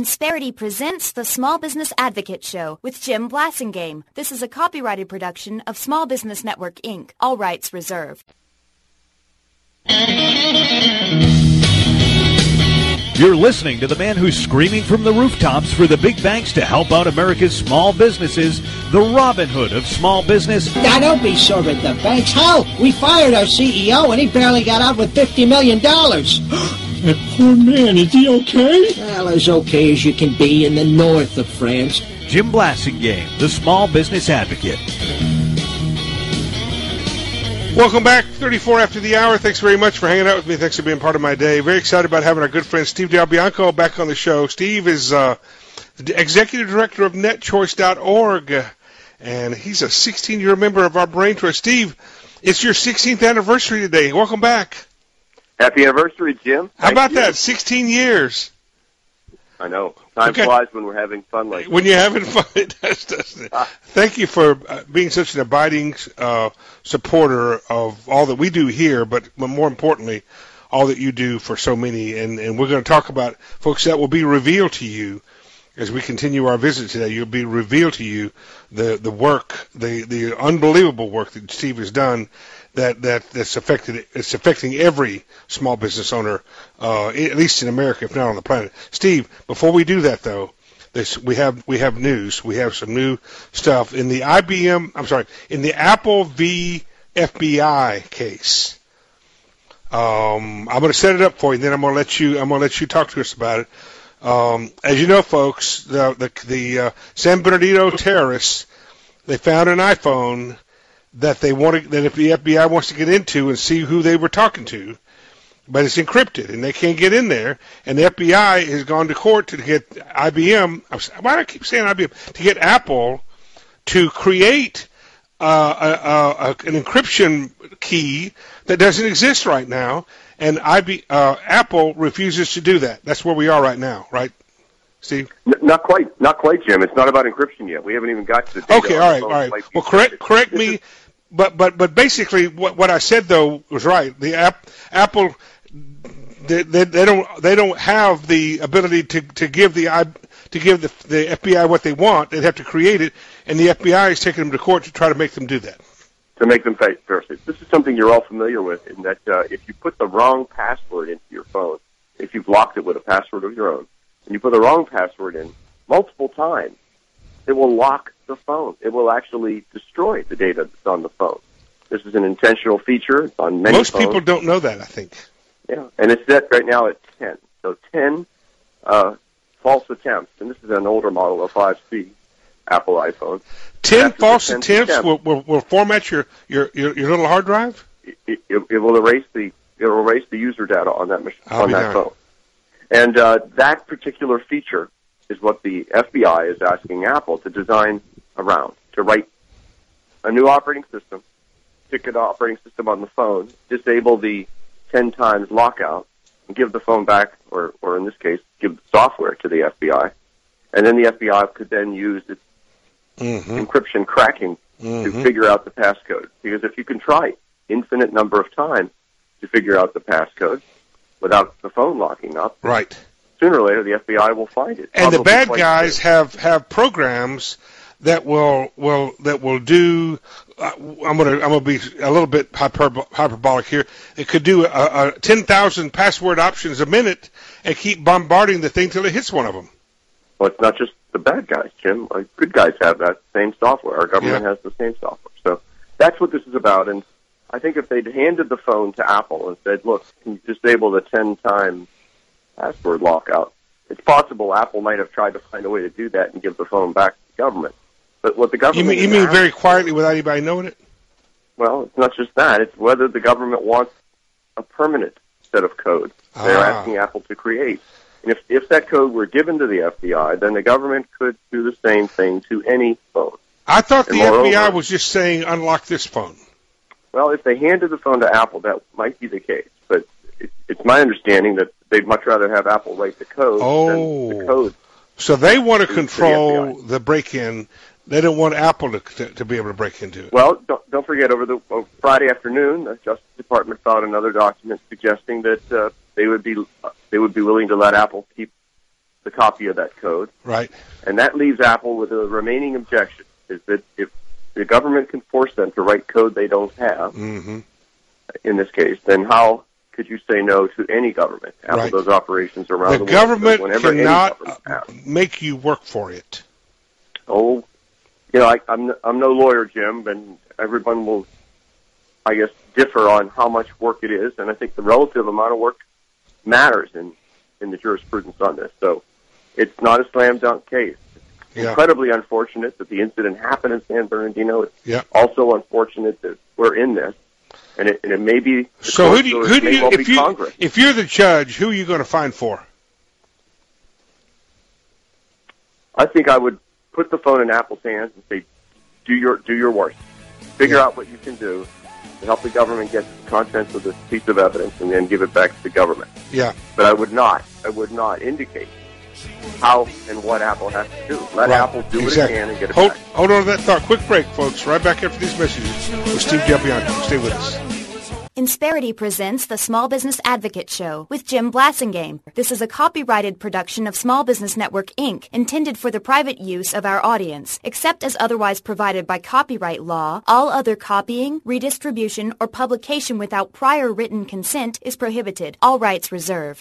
Insperity presents the Small Business Advocate Show with Jim Blasingame. This is a copyrighted production of Small Business Network, Inc., all rights reserved. You're listening to the man who's screaming from the rooftops for the big banks to help out America's small businesses, the Robin Hood of small business. Now, don't be sore at the banks. Hell, we fired our CEO and he barely got out with $50 million. That poor man, is he okay? Well, as okay as you can be in the north of France. Jim Blasingame, the Small Business Advocate. Welcome back, 34 after the hour. Thanks very much for hanging out with me. Thanks for being part of my day. Very excited about having our good friend Steve Del Bianco back on the show. Steve is the executive director of NetChoice.org, and he's a 16-year member of our Brain Trust. Steve, it's your 16th anniversary today. Welcome back. Happy anniversary, Jim. How about that? 16 years. I know. Time flies when we're having fun like When you're having fun, it does, doesn't it? Thank you for being such an abiding supporter of all that we do here, but more importantly, all that you do for so many. And we're going to talk about, folks, that will be revealed to you as we continue our visit today. You'll be revealed to you the work, the unbelievable work that Steve has done that's affecting every small business owner, at least in America, if not on the planet. Steve, before we do that though, we have news. We have some new stuff in the in the Apple v. FBI case. I'm going to set it up for you, and then I'm going to let you talk to us about it. As you know, folks, the San Bernardino terrorists, they found an iPhone that if the FBI wants to get into and see who they were talking to, but it's encrypted and they can't get in there, and the FBI has gone to court to get IBM. Why do I keep saying IBM? To get Apple to create an encryption key that doesn't exist right now, and Apple refuses to do that. That's where we are right now, right, Steve? Not quite, Jim. It's not about encryption yet. We haven't even got to the data. Okay, all right. Well, correct me. But basically, what I said though was right. The Apple, they don't have the ability to give the FBI what they want. They'd have to create it, and the FBI is taking them to court to try to make them do that. To make them pay first. This is something you're all familiar with, in that if you put the wrong password into your phone, if you've locked it with a password of your own, and you put the wrong password in multiple times, it will lock the phone. It will actually destroy the data that's on the phone. This is an intentional feature. It's on many Most phones. people don't know that, I think. Yeah, and it's set right now at 10. So 10 false attempts, and this is an older model of 5C Apple iPhone. 10 false attempts will format your little hard drive? It will erase the user data on that phone. And that particular feature is what the FBI is asking Apple to design around, to write a new operating system, stick an operating system on the phone, disable the 10 times lockout, and give the phone back, or in this case, give the software to the FBI. And then the FBI could then use its encryption cracking to figure out the passcode. Because if you can try infinite number of times to figure out the passcode without the phone locking up, right, sooner or later the FBI will find it. And the bad guys have programs that will do. I'm gonna be a little bit hyperbolic here. It could do 10,000 password options a minute and keep bombarding the thing till it hits one of them. Well, it's not just the bad guys, Jim. Good guys have that same software. Our government has the same software. So that's what this is about. And I think if they'd handed the phone to Apple and said, look, can you disable the 10-time password lockout, it's possible Apple might have tried to find a way to do that and give the phone back to the government. But what the government... You mean very quietly without anybody knowing it? Well, it's not just that. It's whether the government wants a permanent set of code they're asking Apple to create. And if that code were given to the FBI, then the government could do the same thing to any phone. I thought the FBI was just saying, unlock this phone. Well, if they handed the phone to Apple, that might be the case. But it's my understanding that they'd much rather have Apple write the code than the code. So they want to control the break-in. They don't want Apple to be able to break into it. Well, don't forget, over Friday afternoon, the Justice Department filed another document suggesting that they would be willing to let Apple keep the copy of that code. Right. And that leaves Apple with a remaining objection, is that if the government can force them to write code they don't have, in this case, then how could you say no to any government? Apple does operations around the world. The government cannot make you work for it. Oh, I'm no lawyer, Jim, and everyone will, I guess, differ on how much work it is, and I think the relative amount of work matters in the jurisprudence on this. So it's not a slam dunk case. It's incredibly unfortunate that the incident happened in San Bernardino. It's also unfortunate that we're in this, and it may be. So if you're the judge, who are you going to fine for? I think I would put the phone in Apple's hands and say, do your worst. Figure out what you can do to help the government get the contents of this piece of evidence and then give it back to the government. Yeah. But I would not indicate how and what Apple has to do. Let Apple do what it can and get it back. Hold on to that thought. Quick break, folks. Right back after these messages with Steve Delbianco. Stay with us. Insperity presents the Small Business Advocate Show with Jim Blasingame. This is a copyrighted production of Small Business Network, Inc., intended for the private use of our audience. Except as otherwise provided by copyright law, all other copying, redistribution, or publication without prior written consent is prohibited. All rights reserved.